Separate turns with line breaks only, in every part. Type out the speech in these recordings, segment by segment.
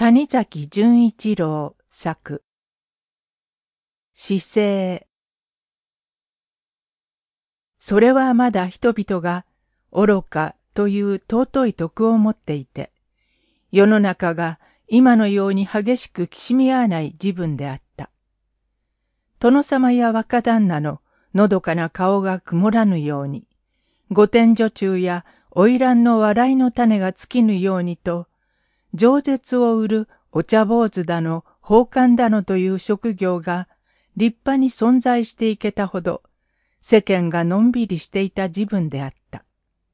谷崎潤一郎作。姿勢。それはまだ人々が愚かという尊い徳を持っていて、世の中が今のように激しくきしみ合わない時分であった。殿様や若旦那ののどかな顔が曇らぬように、御殿女中や花魁の笑いの種が尽きぬようにと、饒舌を売るお茶坊主だの宝冠だのという職業が立派に存在していけたほど、世間がのんびりしていた時分であった。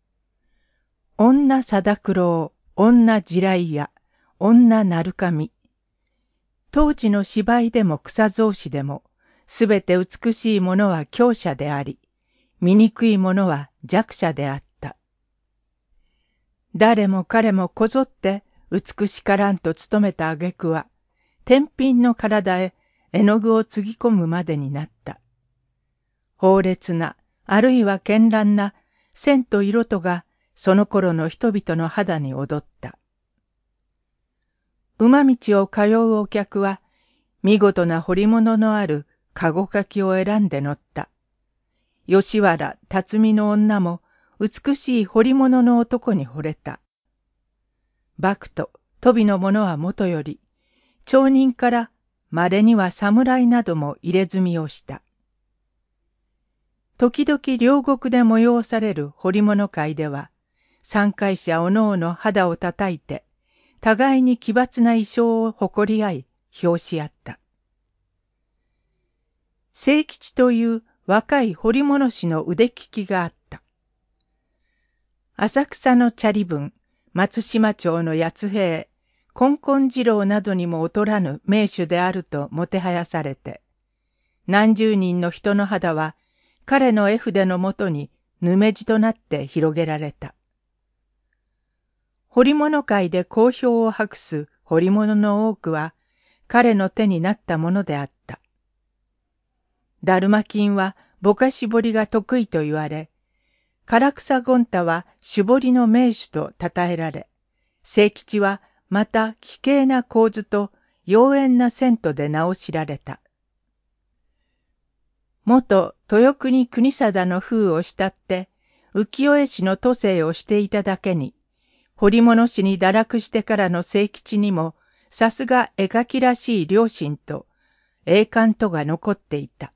女貞九郎、女地雷屋、女鳴神。当時の芝居でも草草子でも、すべて美しいものは強者であり、醜いものは弱者であった。誰も彼もこぞって美しからんと努めた挙句は、天品の体へ絵の具をつぎ込むまでになった。芳烈な、あるいは絢爛な線と色とがその頃の人々の肌に踊った。馬道を通うお客は、見事な彫り物のある籠かきを選んで乗った。吉原辰巳の女も美しい彫り物の男に惚れた。幕と鳶の者はもとより、町人から稀には侍なども入れ墨をした。時々両国で催される彫り物会では、参会者おのおの肌を叩いて、互いに奇抜な衣装を誇り合い、評し合った。清吉という若い彫り物師の腕利きがあった。浅草の茶利文、松島町の八兵衛、金婚次郎などにも劣らぬ名手であるともてはやされて、何十人の人の肌は彼の絵筆のもとにぬめじとなって広げられた。彫り物界で好評を博す彫り物の多くは彼の手になったものであった。だるま金はぼかし彫りが得意と言われ、唐草権太は絞りの名手と称えられ、清吉はまた奇形な構図と妖艶な線とで名を知られた。元豊国国定の風を慕って浮世絵師の都政をしていただけに、彫り物師に堕落してからの清吉にもさすが絵描きらしい良心と栄冠とが残っていた。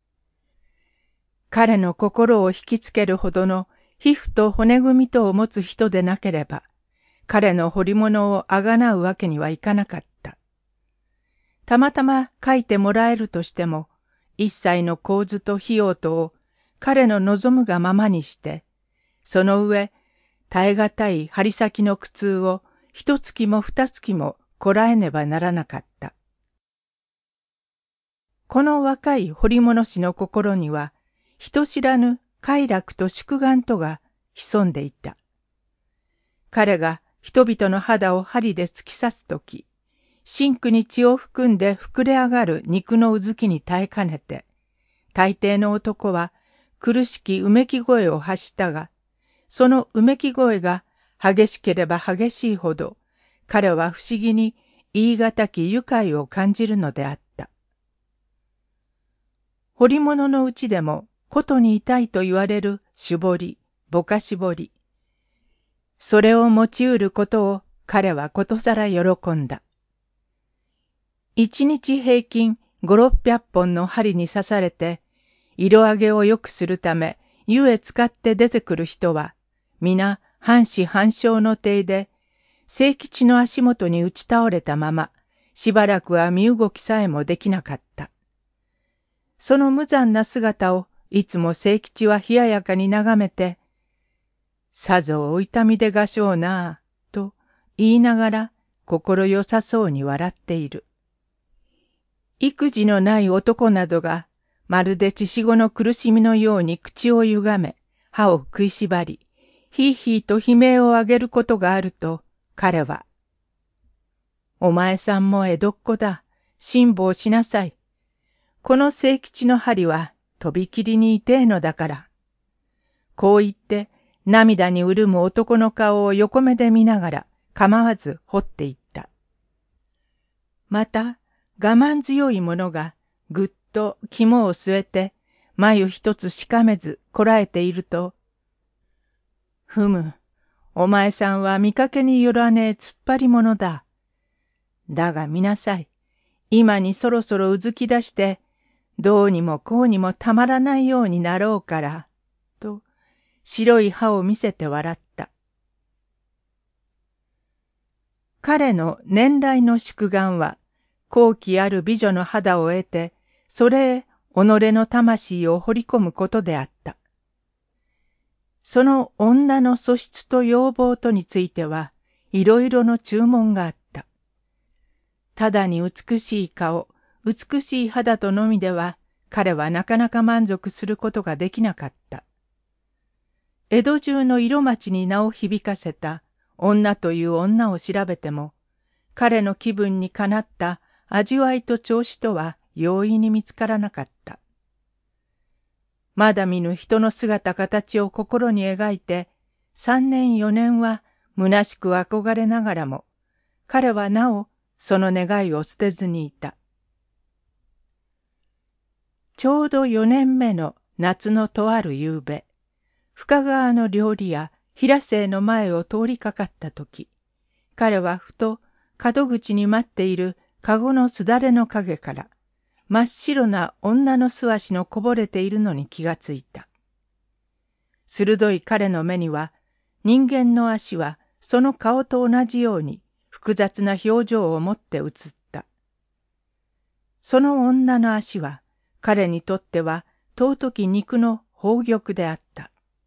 彼の心を引きつけるほどの皮膚と骨組みとを持つ人でなければ、彼の彫り物をあがなうわけにはいかなかった。たまたま描いてもらえるとしても、一切の構図と費用とを彼の望むがままにして、その上、耐え難い針先の苦痛を一月も二月もこらえねばならなかった。この若い彫り物師の心には、人知らぬ快楽と宿願とが潜んでいた。彼が人々の肌を針で突き刺すとき、真紅に血を含んで膨れ上がる肉のうずきに耐えかねて、大抵の男は苦しきうめき声を発したが、そのうめき声が激しければ激しいほど、彼は不思議に言い難き愉快を感じるのであった。彫り物のうちでも、ことに痛いと言われる絞り、ぼかし彫り。それを持ち得ることを彼はことさら喜んだ。一日平均5、600本の針に刺されて、色上げを良くするため、湯へ使って出てくる人は、皆半死半生の体で、清吉の足元に打ち倒れたまま、しばらくは身動きさえもできなかった。その無残な姿を、いつも清吉は冷ややかに眺めて、さぞお痛みでがしょうなぁ、と言いながら心よさそうに笑っている。育児のない男などが、まるで血しごの苦しみのように口をゆがめ、歯を食いしばり、ひいひいと悲鳴を上げることがあると、彼は、お前さんも江戸っ子だ、辛抱しなさい。この清吉の針は、とびきりに痛えのだから。こう言って、涙に潤む男の顔を横目で見ながら、構わず掘っていった。 また我慢強い者がぐっと肝を据えて眉一つしかめずこらえていると、ふむ、お前さんは見かけによらねえ突っ張り者だ。だが見なさい。今にそろそろうずき出して、どうにもこうにもたまらないようになろうから、と白い歯を見せて笑った。彼の年来の宿願は、好奇ある美女の肌を得て、それへ己の魂を掘り込むことであった。その女の素質と要望とについては、いろいろの注文があった。ただに美しい顔、美しい肌とのみでは、彼はなかなか満足することができなかった。江戸中の色町に名を響かせた女という女を調べても、彼の気分にかなった味わいと調子とは容易に見つからなかった。まだ見ぬ人の姿形を心に描いて、3年4年は虚しく憧れながらも、彼はなおその願いを捨てずにいた。ちょうど4年目の夏のとある夕べ、深川の料理屋平瀬の前を通りかかったとき、彼はふと角口に待っているかごのすだれの影から、真っ白な女の素足のこぼれているのに気がついた。鋭い彼の目には、人間の足はその顔と同じように複雑な表情を持って映った。その女の足は、彼にとっては尊き肉の宝玉であった。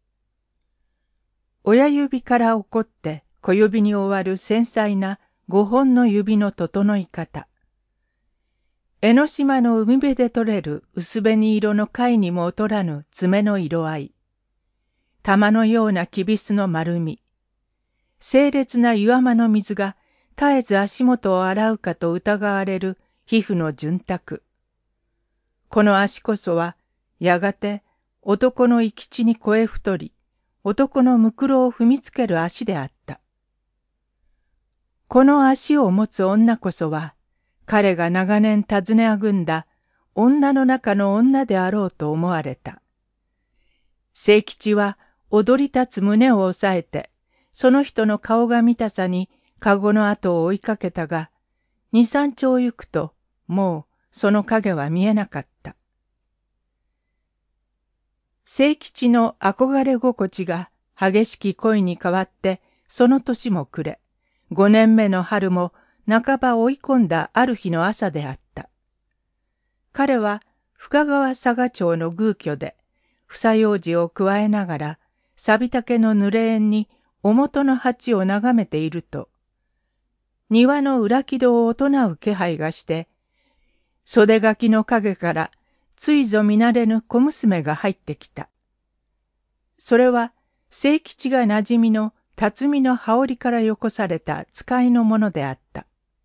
親指から起こって小指に終わる繊細な5本の指の整い方。江ノ島の海辺で取れる薄紅色の貝にも劣らぬ爪の色合い。玉のようなきびすの丸み。清冽な岩間の水が絶えず足元を洗うかと疑われる皮膚の潤沢。この足こそは、やがて男の生き地に肥え太り、男のむくろを踏みつける足であった。この足を持つ女こそは、彼が長年尋ねあぐんだ女の中の女であろうと思われた。清吉は踊り立つ胸を押さえて、その人の顔が見たさにかごの後を追いかけたが、2、3丁行くと、もうその影は見えなかった。清吉の憧れ心地が激しき恋に変わって、その年も暮れ、5年目の春も半ば追い込んだある日の朝であった。彼は深川佐賀町の寓居で、房楊枝を加えながら、錆竹の濡れ縁に表の鉢を眺めていると、庭の裏木戸を音う気配がして、袖垣の影からついぞ見慣れぬ小娘が入ってきた。それは、清吉が馴染みの辰巳の羽織からよこされた使いのものであった。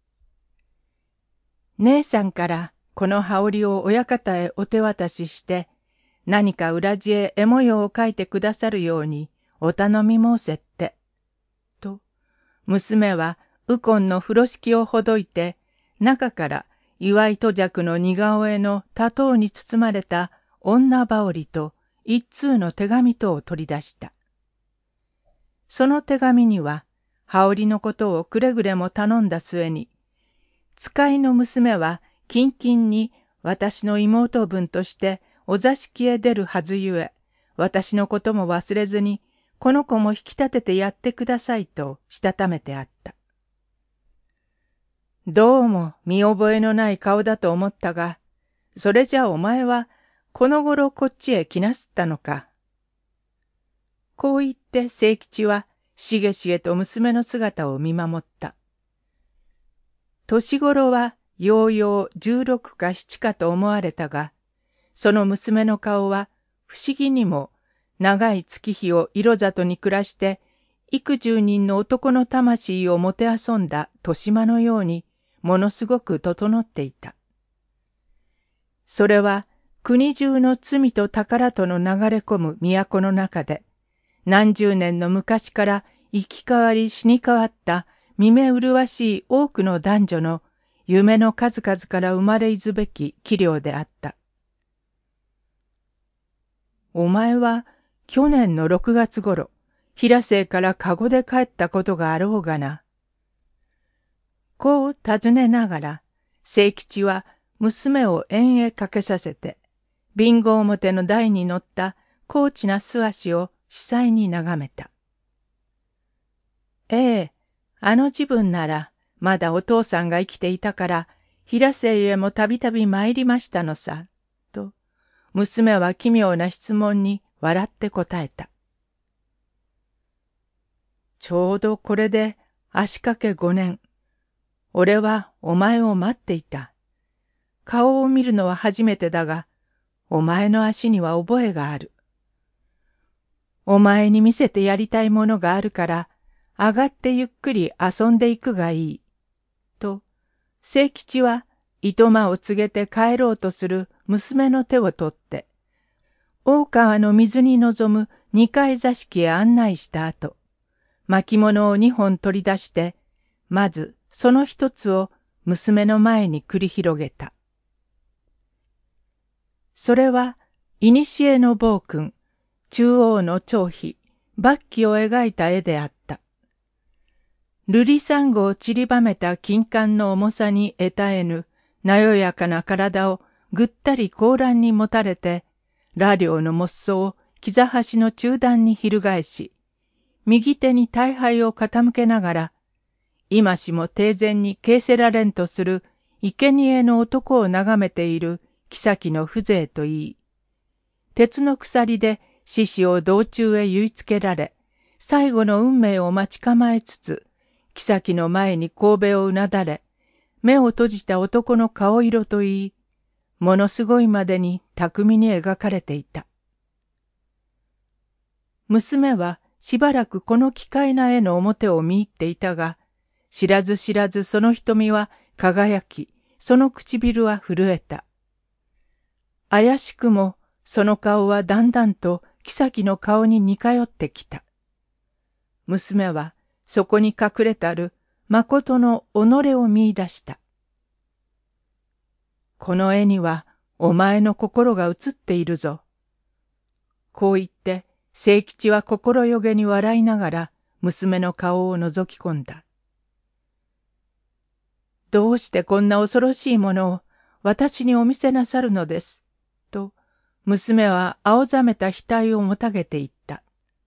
姉さんからこの羽織を親方へお手渡しして、何か裏地へ絵模様を描いてくださるようにお頼み申せって。と、娘は右近の風呂敷をほどいて、中から祝いと弱の似顔絵の多頭に包まれた女羽織と一通の手紙とを取り出した。その手紙には、羽織のことをくれぐれも頼んだ末に、使いの娘は近々に私の妹分としてお座敷へ出るはずゆえ、私のことも忘れずに、この子も引き立ててやってくださいとしたためてあった。どうも見覚えのない顔だと思ったが、それじゃお前はこの頃こっちへ来なすったのか。こう言って清吉はしげしげと娘の姿を見守った。年頃はようよう16か7かと思われたが、その娘の顔は不思議にも長い月日を色里に暮らして幾十人の男の魂をもてあそんだ豊島のようにものすごく整っていた。それは国中の罪と宝との流れ込む都の中で、何十年の昔から生き変わり死に変わった見目麗しい多くの男女の夢の数々から生まれいずべき器量であった。お前は去年の6月頃、平瀬からカゴで帰ったことがあろうがな。こう尋ねながら、清吉は娘を縁へかけさせて、備後表の台に乗った高知な素足を司祭に眺めた。ええ、あの時分なら、まだお父さんが生きていたから、平瀬へもたびたび参りましたのさ、と、娘は奇妙な質問に笑って答えた。ちょうどこれで足掛け5年。俺はお前を待っていた。顔を見るのは初めてだが、お前の足には覚えがある。お前に見せてやりたいものがあるから、上がってゆっくり遊んでいくがいい。と、清吉は糸間を告げて帰ろうとする娘の手を取って、大川の水に臨む二階座敷へ案内した後、巻物を2本取り出して、まずその一つを娘の前に繰り広げた。それは、古の暴君、中央の張飛、抜旗を描いた絵であった。瑠璃珊瑚を散りばめた金冠の重さに得たえぬ、なよやかな体をぐったり高欄に持たれて、羅領のモッソを膝端の中段に翻し、右手に大杯を傾けながら、今しも帝前に敬せられんとする生贄の男を眺めている妃の風情といい、鉄の鎖で獅子を道中へ結いつけられ、最後の運命を待ち構えつつ、妃の前に神戸をうなだれ、目を閉じた男の顔色といい、ものすごいまでに巧みに描かれていた。娘はしばらくこの奇怪な絵の表を見入っていたが、知らず知らずその瞳は輝き、その唇は震えた。怪しくもその顔はだんだんと妃の顔に似通ってきた。娘はそこに隠れたる誠の己を見出した。この絵にはお前の心が映っているぞ。こう言って、清吉は心よげに笑いながら娘の顔を覗き込んだ。どうしてこんな恐ろしいものを私にお見せなさるのです。と、娘は青ざめた額をもたげていった。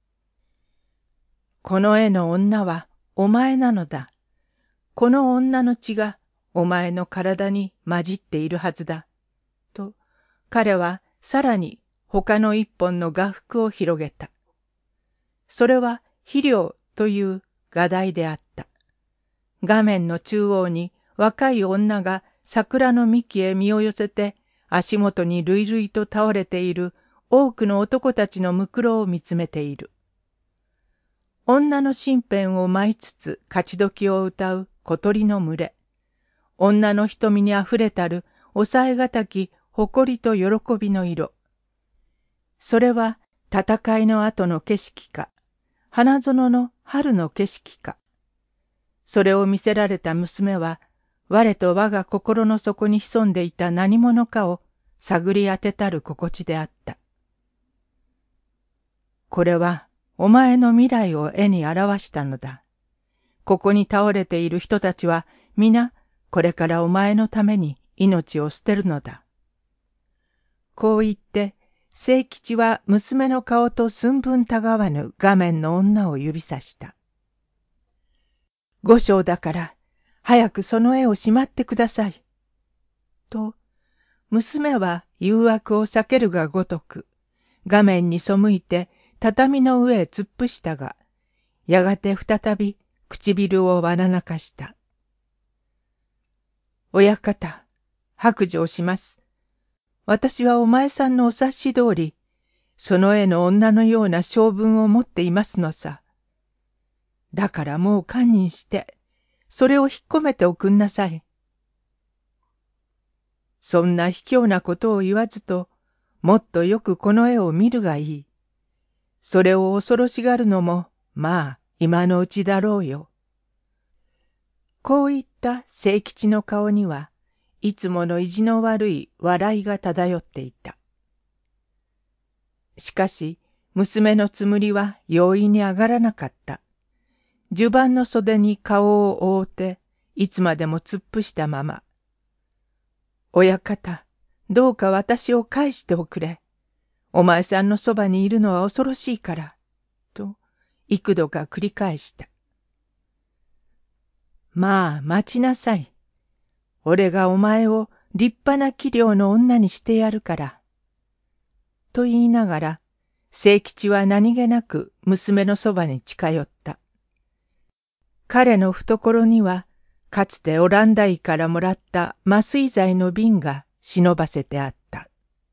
この絵の女はお前なのだ。この女の血がお前の体に混じっているはずだ。と、彼はさらに他の一本の画幅を広げた。それは肥料という画題であった。画面の中央に若い女が桜の幹へ身を寄せて足元に累々と倒れている多くの男たちのむくろを見つめている。女の身辺を舞いつつ勝ち時を歌う小鳥の群れ。女の瞳にあふれたる抑えがたき誇りと喜びの色。それは戦いの後の景色か、花園の春の景色か。それを見せられた娘は、我と我が心の底に潜んでいた何者かを探り当てたる心地であった。これはお前の未来を絵に表したのだ。ここに倒れている人たちは皆これからお前のために命を捨てるのだ。こう言って、清吉は娘の顔と寸分たがわぬ画面の女を指さした。五章だから、早くその絵をしまってください。と、娘は誘惑を避けるがごとく、画面に背いて畳の上へ突っ伏したが、やがて再び唇をわらなかした。親方、白状します。私はお前さんのお察し通り、その絵の女のような性分を持っていますのさ。だからもう堪忍して、それを引っ込めておくんなさい。そんな卑怯なことを言わずと、もっとよくこの絵を見るがいい。それを恐ろしがるのも、まあ、今のうちだろうよ。 こういった清吉の顔にはいつもの意地の悪い笑いが漂っていた。しかし、娘のつむりは容易に上がらなかった。襦袢の袖に顔を覆って、いつまでも突っ伏したまま。親方、どうか私を返しておくれ。お前さんのそばにいるのは恐ろしいから。と、幾度か繰り返した。まあ、待ちなさい。俺がお前を立派な器量の女にしてやるから。と言いながら、清吉は何気なく娘のそばに近寄った。彼の懐には、かつてオランダ医からもらった麻酔剤の瓶が忍ばせてあった。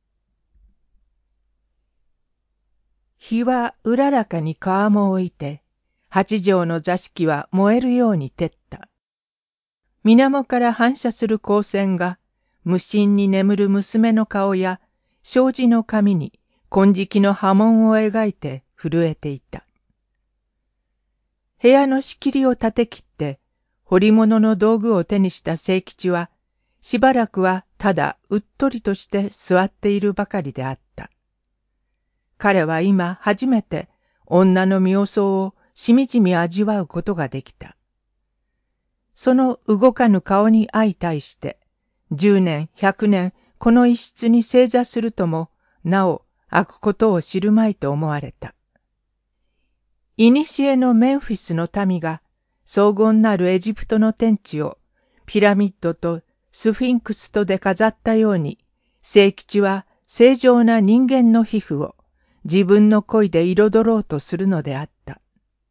日はうららかに川面をいて、八畳の座敷は燃えるように照った。水面から反射する光線が、無心に眠る娘の顔や、障子の紙に金色の波紋を描いて震えていた。部屋の仕切りを立て切って、彫り物の道具を手にした清吉は、しばらくはただうっとりとして座っているばかりであった。彼は今初めて女の妙相をしみじみ味わうことができた。その動かぬ顔に相対して、10年、100年、この一室に正座するとも、なお開くことを知るまいと思われた。いにしえのメンフィスの民が、荘厳なるエジプトの天地を、ピラミッドとスフィンクスとで飾ったように、清吉は正常な人間の皮膚を自分の恋で彩ろうとするのであった。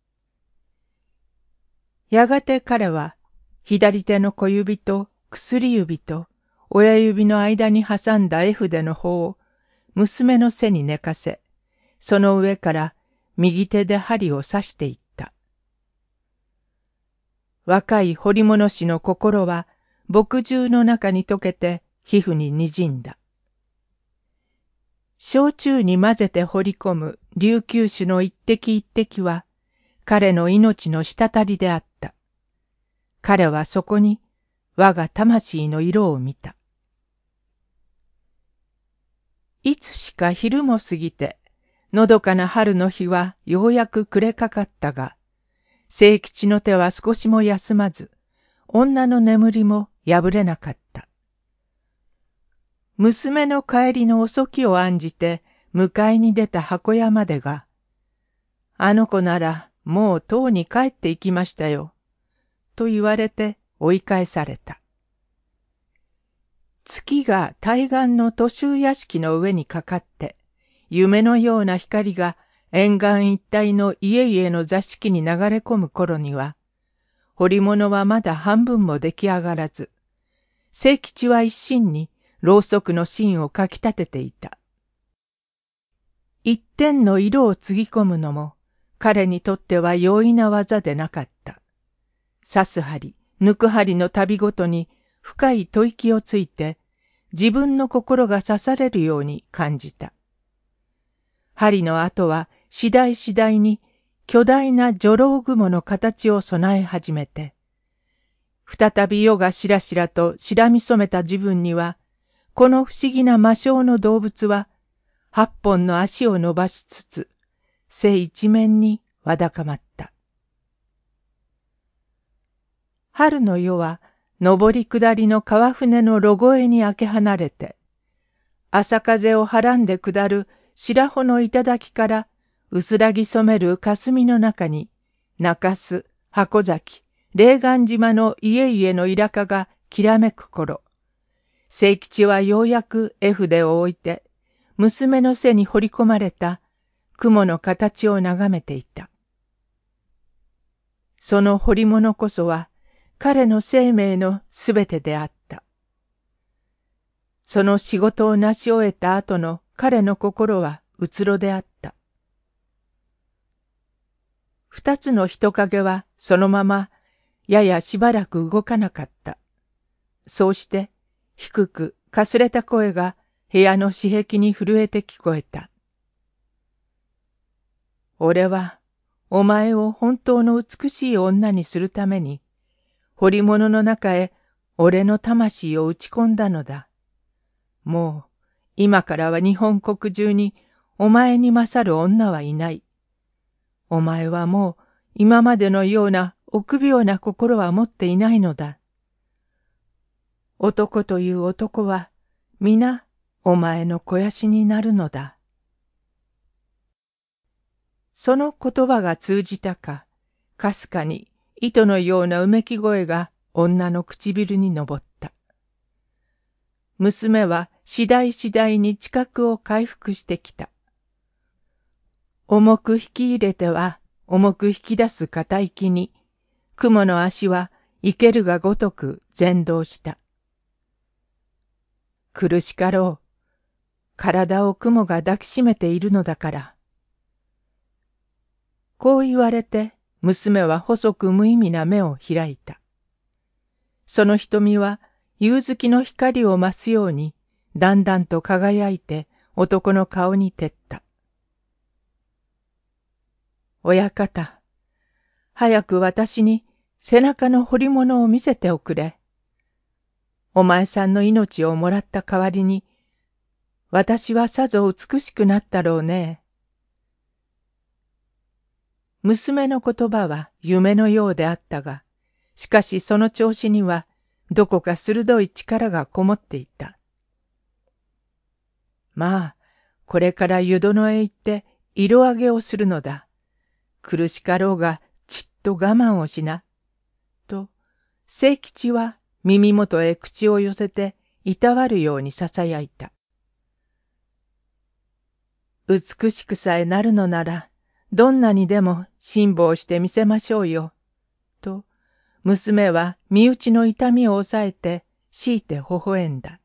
やがて彼は、左手の小指と薬指と親指の間に挟んだ絵筆の方を娘の背に寝かせ、その上から右手で針を刺していった。若い彫り物師の心は墨汁の中に溶けて皮膚に滲んだ。焼酎に混ぜて彫り込む琉球酒の一滴一滴は彼の命の滴りであった。彼はそこに我が魂の色を見た。いつしか昼も過ぎて、のどかな春の日はようやく暮れかかったが、清吉の手は少しも休まず、女の眠りも破れなかった。娘の帰りの遅きを案じて迎えに出た箱屋までが、あの子ならもうとうに帰って行きましたよ、と言われて追い返された。月が対岸の土州屋敷の上にかかって、夢のような光が沿岸一帯の家々の座敷に流れ込む頃には、彫り物はまだ半分も出来上がらず、清吉は一心にろうそくの芯をかき立てていた。一点の色をつぎ込むのも、彼にとっては容易な技でなかった。刺す針、抜く針の度ごとに深い吐息をついて、自分の心が刺されるように感じた。針の跡は次第次第に巨大な女郎雲の形を備え始めて、再び夜がしらしらと白み染めた自分には、この不思議な魔性の動物は、8本の足を伸ばしつつ、背一面にわだかまった。春の夜は、上り下りの川船のロゴエに明け離れて、朝風をはらんで下る白穂の頂から薄らぎ染める霞の中に、中洲、箱崎、霊岸島の家々のイラカがきらめく頃、清吉はようやく絵筆を置いて、娘の背に彫り込まれた雲の形を眺めていた。その彫り物こそは、彼の生命のすべてであった。その仕事を成し終えた後の彼の心はうつろであった。二つの人影はそのままややしばらく動かなかった。そうして低くかすれた声が部屋の私壁に震えて聞こえた。俺はお前を本当の美しい女にするために彫り物の中へ俺の魂を打ち込んだのだ。もう今からは日本国中にお前に勝る女はいない。お前はもう今までのような臆病な心は持っていないのだ。男という男は皆お前の肥やしになるのだ。その言葉が通じたか、かすかに糸のようなうめき声が女の唇に上った。娘は次第次第に知覚を回復してきた。重く引き入れては重く引き出す片息に、雲の足は生けるがごとく前動した。苦しかろう。体を雲が抱きしめているのだから。こう言われて、娘は細く無意味な目を開いた。その瞳は夕月の光を増すように、だんだんと輝いて男の顔に照った。親方、早く私に背中の彫り物を見せておくれ。お前さんの命をもらった代わりに、私はさぞ美しくなったろうね。娘の言葉は夢のようであったが、しかしその調子にはどこか鋭い力がこもっていた。まあ、これから湯殿へ行って色揚げをするのだ。苦しかろうがちっと我慢をしな。と、清吉は耳元へ口を寄せていたわるように囁いた。美しくさえなるのなら、どんなにでも辛抱してみせましょうよ。と、娘は身内の痛みを抑えて、強いて微笑んだ。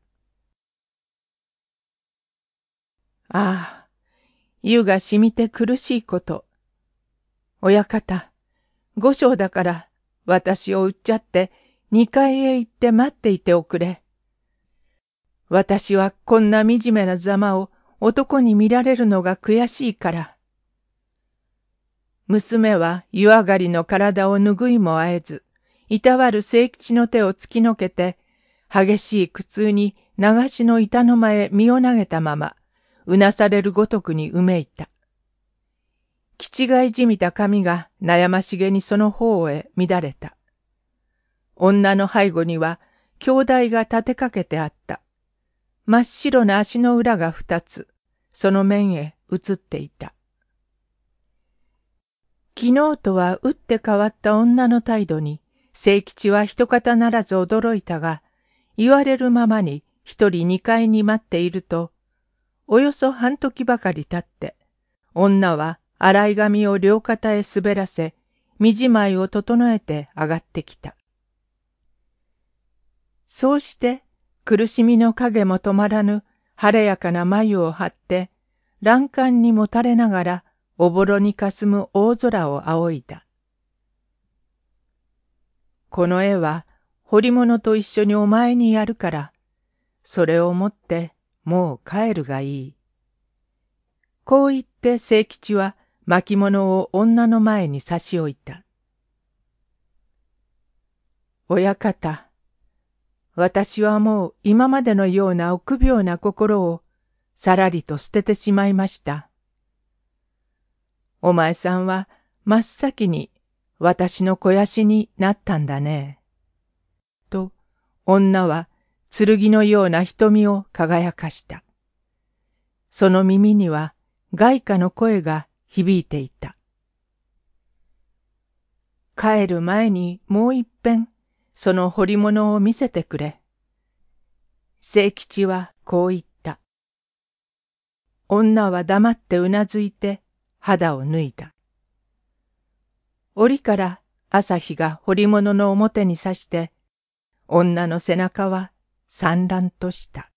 ああ、湯が染みて苦しいこと。親方、五章だから私を売っちゃって二階へ行って待っていておくれ。私はこんな惨めなざまを男に見られるのが悔しいから。娘は湯上がりの体を拭いもあえず、いたわる清吉の手を突きのけて、激しい苦痛に流しの板の間へ身を投げたまま、うなされるごとくにうめいた。気違いじみた髪が悩ましげにその方へ乱れた。女の背後には兄弟が立てかけてあった。真っ白な足の裏が二つ、その面へ映っていた。昨日とは打って変わった女の態度に、清吉は一方ならず驚いたが、言われるままに一人二階に待っていると、およそ半時ばかり経って、女は洗い髪を両肩へ滑らせ、身じまいを整えて上がってきた。そうして、苦しみの影も止まらぬ晴れやかな眉を張って、欄干にもたれながら、おぼろにかすむ大空を仰いだ。この絵は、彫り物と一緒にお前にやるから、それを持ってもう帰るがいい。こう言って清吉は巻物を女の前に差し置いた。親方、私はもう今までのような臆病な心をさらりと捨ててしまいました。お前さんは真っ先に私の肥やしになったんだね。と、女は剣のような瞳を輝かした。その耳には外貨の声が響いていた。帰る前にもう一遍、その彫り物を見せてくれ。清吉はこう言った。女は黙ってうなずいて肌を脱いだ。折から朝日が彫り物の表に差して、女の背中は産卵とした。